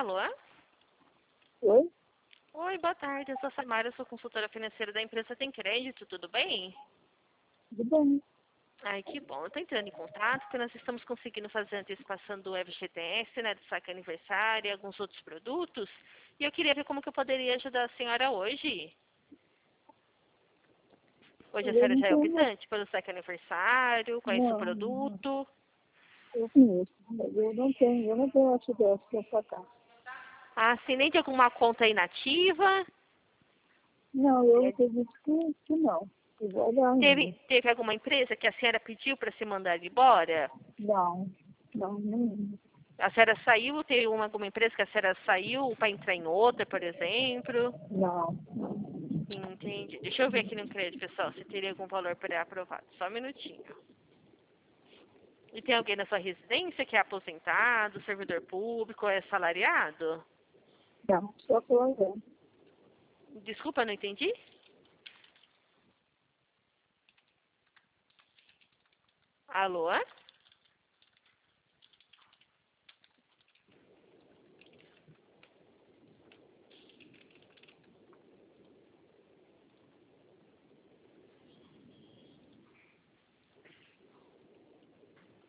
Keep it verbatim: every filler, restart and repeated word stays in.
Alô? Oi? Oi, boa tarde. Eu sou a Samara, eu sou consultora financeira da empresa Tem Crédito, tudo bem? Tudo bem. Ai, que bom. Eu estou entrando em contato porque nós estamos conseguindo fazer a antecipação do F G T S, né, do saque aniversário e alguns outros produtos. E eu queria ver como que eu poderia ajudar a senhora hoje. Hoje a Eu senhora não já é tenho. optante pelo saque aniversário, conhece o Não, não. produto. Eu conheço. Mas eu não tenho, eu não tenho F G S para sacar. Ah, sim, nem de alguma conta inativa. Não, eu É, acredito que, que não. Eu vou olhar Teve, ainda. teve alguma empresa que a senhora pediu para se mandar embora? Não, não, não. A senhora saiu, teve uma, alguma empresa que a senhora saiu para entrar em outra, por exemplo? Não, não. Entendi. Deixa eu ver aqui no crédito, pessoal, se teria algum valor pré-aprovado. Só um minutinho. E tem alguém na sua residência que é aposentado, servidor público, é salariado? Não, só estou olhando. Desculpa, não entendi? Alô?